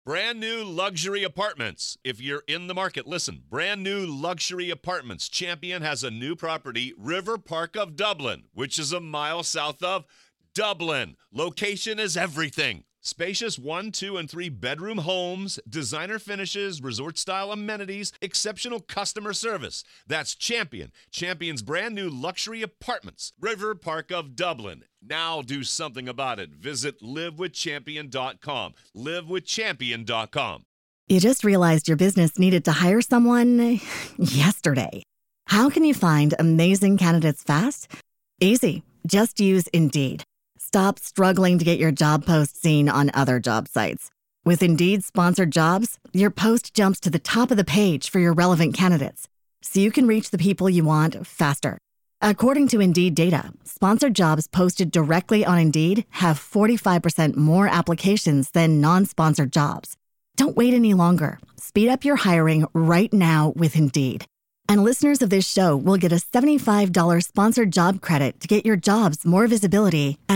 Brand new luxury apartments. If you're in the market, listen. Brand new luxury apartments. Champion has a new property, River Park of Dublin, which is a mile south of Dublin. Location is everything. Spacious 1, 2, and 3 bedroom homes, designer finishes, resort-style amenities, exceptional customer service. That's Champion. Champion's brand new luxury apartments, River Park of Dublin. Now do something about it. Visit livewithchampion.com. Livewithchampion.com. You just realized your business needed to hire someone yesterday. How can you find amazing candidates fast? Easy. Just use Indeed. Stop struggling to get your job post seen on other job sites. With Indeed sponsored jobs, your post jumps to the top of the page for your relevant candidates, so you can reach the people you want faster. According to Indeed data, sponsored jobs posted directly on Indeed have 45% more applications than non-sponsored jobs. Don't wait any longer. Speed up your hiring right now with Indeed. And listeners of this show will get a $75 sponsored job credit to get your jobs more visibility at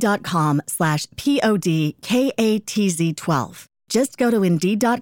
Indeed.com/PODKATZ12. Just go to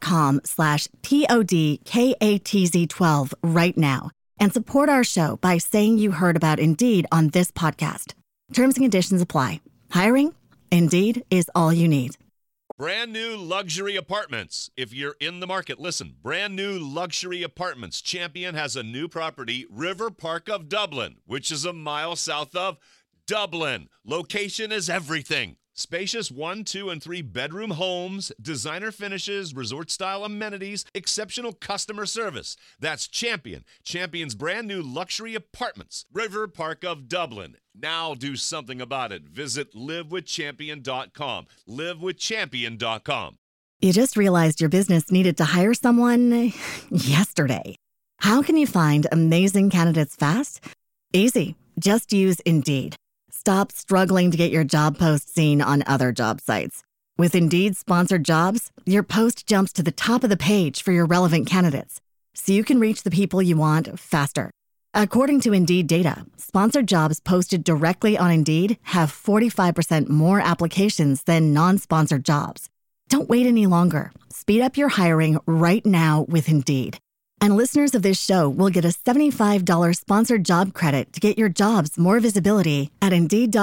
Indeed.com/PODKATZ12 right now and support our show by saying you heard about Indeed on this podcast. Terms and conditions apply. Hiring? Indeed is all you need. Brand new luxury apartments. If you're in the market, listen. Brand new luxury apartments. Champion has a new property, River Park of Dublin, which is a mile south of Dublin. Location is everything. Spacious 1, 2, and 3 bedroom homes, designer finishes, resort-style amenities, exceptional customer service. That's Champion. Champion's brand new luxury apartments, River Park of Dublin. Now do something about it. Visit livewithchampion.com. Livewithchampion.com. You just realized your business needed to hire someone yesterday. How can you find amazing candidates fast? Easy. Just use Indeed. Stop struggling to get your job post seen on other job sites. With Indeed sponsored jobs, your post jumps to the top of the page for your relevant candidates, so you can reach the people you want faster. According to Indeed data, sponsored jobs posted directly on Indeed have 45% more applications than non-sponsored jobs. Don't wait any longer. Speed up your hiring right now with Indeed. And listeners of this show will get a $75 sponsored job credit to get your jobs more visibility at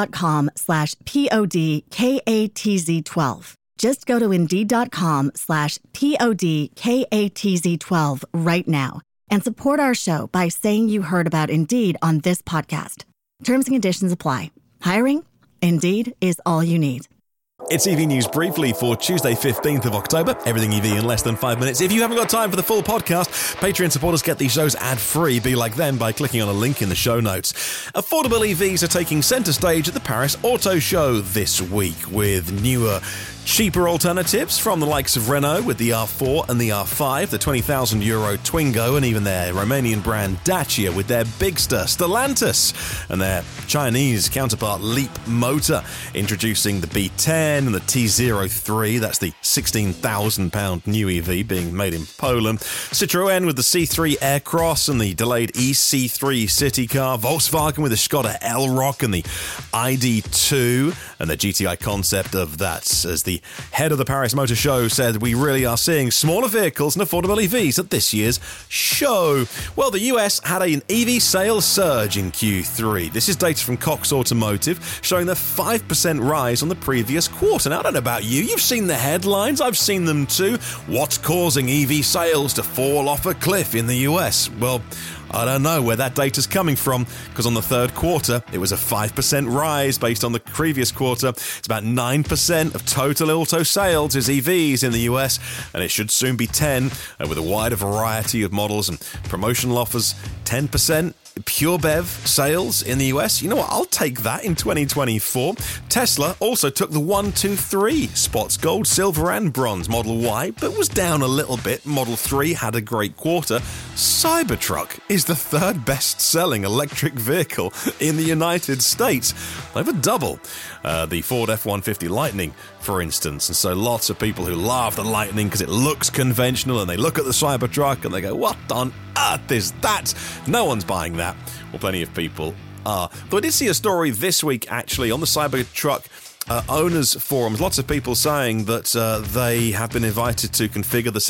Indeed.com/PODKATZ12. Just go to Indeed.com/PODKATZ12 right now and support our show by saying you heard about Indeed on this podcast. Terms and conditions apply. Hiring? Indeed is all you need. It's EV News briefly for Tuesday, 15th of October. Everything EV in less than 5 minutes. If you haven't got time for the full podcast, Patreon supporters get these shows ad-free. Be like them by clicking on a link in the show notes. Affordable EVs are taking centre stage at the Paris Auto Show this week with newer, cheaper alternatives from the likes of Renault with the R4 and the R5, the €20,000 Twingo, and even their Romanian brand Dacia with their Bigster, Stellantis, and their Chinese counterpart Leap Motor, introducing the B10 and the T03, that's the £16,000 new EV being made in Poland, Citroën with the C3 Aircross and the delayed EC3 city car, Volkswagen with the Skoda Elroq and the ID2, and the GTI concept of that, as the head of the Paris Motor Show said, we really are seeing smaller vehicles and affordable EVs at this year's show. Well, the US had an EV sales surge in Q3. This is data from Cox Automotive showing the 5% rise on the previous quarter. Now, I don't know about you. You've seen the headlines. I've seen them too. What's causing EV sales to fall off a cliff in the US? Well, I don't know where that data's coming from, because on the third quarter, it was a 5% rise based on the previous quarter. It's about 9% of total auto sales is EVs in the US, and it should soon be 10%, with a wider variety of models and promotional offers. 10% pure BEV sales in the US. You know what? I'll take that in 2024. Tesla also took the 1, 2, 3 spots, gold, silver, and bronze. Model Y, but was down a little bit. Model 3 had a great quarter. Cybertruck is the third best-selling electric vehicle in the United States, over double the Ford F-150 Lightning, for instance. And so lots of people who love the Lightning because it looks conventional, and they look at the Cybertruck and they go, what on earth is that? No one's buying that. Well, plenty of people are. Though I did see a story this week, actually, on the Cybertruck owners' forums, lots of people saying that they have been invited to configure the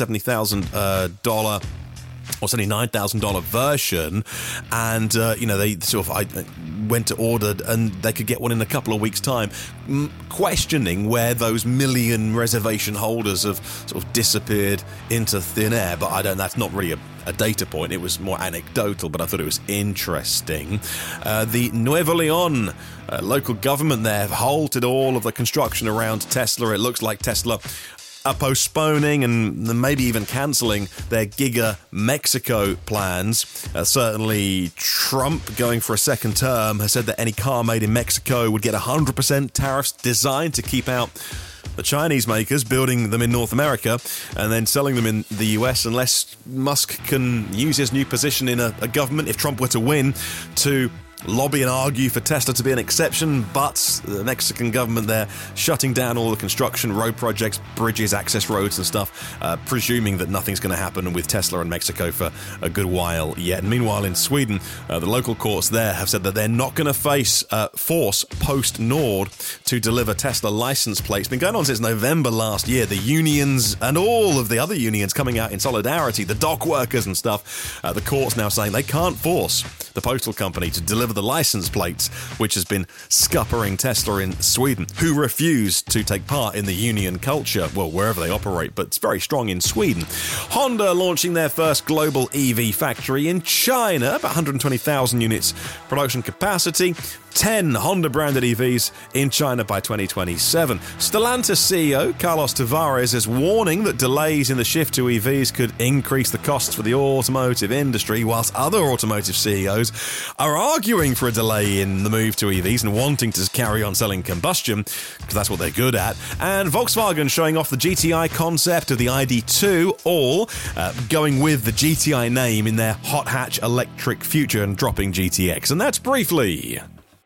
$70,000 or $79,000 version, and they sort of went to order and they could get one in a couple of weeks' time, questioning where those million reservation holders have sort of disappeared into thin air. But that's not really a data point. It was more anecdotal, but I thought it was interesting. The Nuevo Leon local government there have halted all of the construction around Tesla. It looks like Tesla are postponing and maybe even cancelling their Giga Mexico plans. Certainly Trump, going for a second term, has said that any car made in Mexico would get 100% tariffs, designed to keep out the Chinese makers, building them in North America and then selling them in the US, unless Musk can use his new position in a government, if Trump were to win, to lobby and argue for Tesla to be an exception. But the Mexican government there shutting down all the construction, road projects, bridges, access roads and stuff, presuming that nothing's going to happen with Tesla in Mexico for a good while yet. And meanwhile, in Sweden, the local courts there have said that they're not going to face force PostNord to deliver Tesla license plates. It's been going on since November last year. The unions and all of the other unions coming out in solidarity, the dock workers and stuff, the courts now saying they can't force the postal company to deliver the license plates, which has been scuppering Tesla in Sweden, who refuse to take part in the union culture, well, wherever they operate, but it's very strong in Sweden. Honda launching their first global EV factory in China, about 120,000 units production capacity. 10 Honda-branded EVs in China by 2027. Stellantis CEO Carlos Tavares is warning that delays in the shift to EVs could increase the costs for the automotive industry, whilst other automotive CEOs are arguing for a delay in the move to EVs and wanting to carry on selling combustion, because that's what they're good at. And Volkswagen showing off the GTI concept of the ID.2, all going with the GTI name in their hot hatch electric future and dropping GTX. And that's briefly.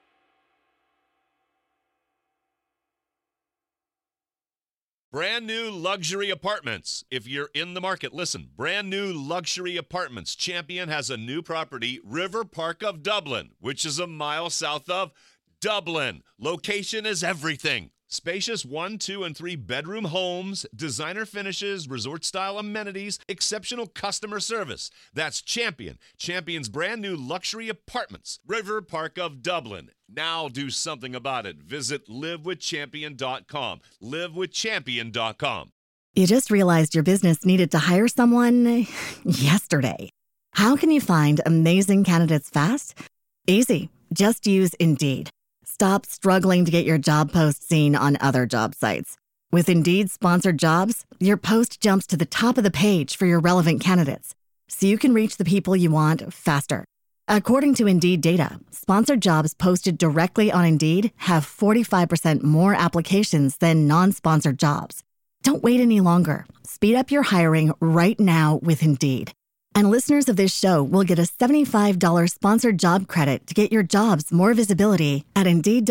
Brand new luxury apartments. If you're in the market, listen. Brand new luxury apartments. Champion has a new property, River Park of Dublin, which is a mile south of Dublin. Location is everything. Spacious 1, 2, and 3 bedroom homes, designer finishes, resort-style amenities, exceptional customer service. That's Champion. Champion's brand new luxury apartments, River Park of Dublin. Now do something about it. Visit livewithchampion.com. livewithchampion.com. You just realized your business needed to hire someone yesterday. How can you find amazing candidates fast? Easy. Just use Indeed. Stop struggling to get your job post seen on other job sites. With Indeed sponsored jobs, your post jumps to the top of the page for your relevant candidates, so you can reach the people you want faster. According to Indeed data, sponsored jobs posted directly on Indeed have 45% more applications than non-sponsored jobs. Don't wait any longer. Speed up your hiring right now with Indeed. And listeners of this show will get a $75 sponsored job credit to get your jobs more visibility at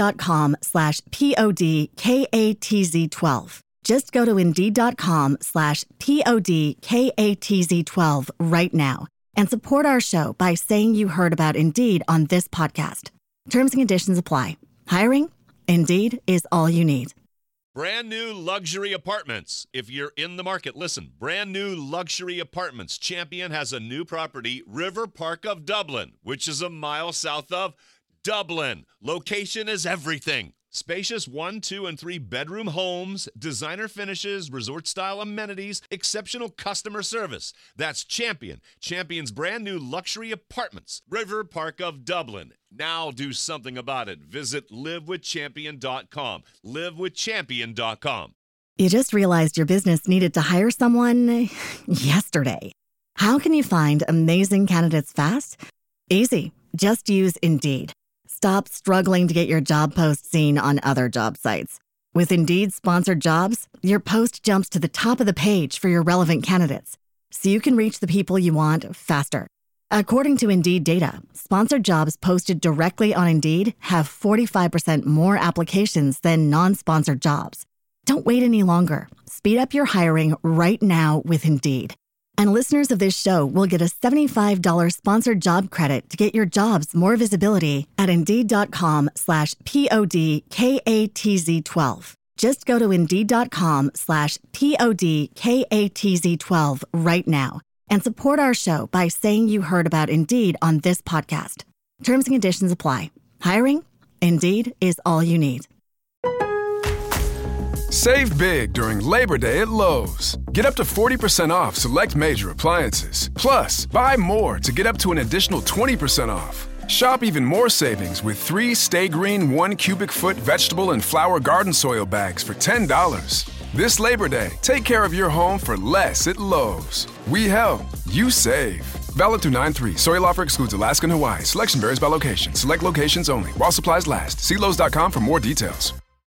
Indeed.com/PODKATZ12. Just go to Indeed.com/PODKATZ12 right now and support our show by saying you heard about Indeed on this podcast. Terms and conditions apply. Hiring? Indeed is all you need. Brand new luxury apartments. If you're in the market, listen. Brand new luxury apartments. Champion has a new property, River Park of Dublin, which is a mile south of Dublin. Location is everything. Spacious 1, 2, and 3 bedroom homes, designer finishes, resort-style amenities, exceptional customer service. That's Champion. Champion's brand new luxury apartments, River Park of Dublin. Now do something about it. Visit livewithchampion.com. livewithchampion.com. You just realized your business needed to hire someone yesterday. How can you find amazing candidates fast? Easy. Just use Indeed. Stop struggling to get your job post seen on other job sites. With Indeed sponsored jobs, your post jumps to the top of the page for your relevant candidates, so you can reach the people you want faster. According to Indeed data, sponsored jobs posted directly on Indeed have 45% more applications than non-sponsored jobs. Don't wait any longer. Speed up your hiring right now with Indeed. And listeners of this show will get a $75 sponsored job credit to get your jobs more visibility at Indeed.com/PODKATZ12. Just go to Indeed.com/PODKATZ12 right now and support our show by saying you heard about Indeed on this podcast. Terms and conditions apply. Hiring? Indeed is all you need. Save big during Labor Day at Lowe's. Get up to 40% off select major appliances. Plus, buy more to get up to an additional 20% off. Shop even more savings with 3 Stay Green 1 cubic foot vegetable and flower garden soil bags for $10. This Labor Day, take care of your home for less at Lowe's. We help, you save. Valid through 9/3. Soil offer excludes Alaska and Hawaii. Selection varies by location. Select locations only. While supplies last. See Lowe's.com for more details.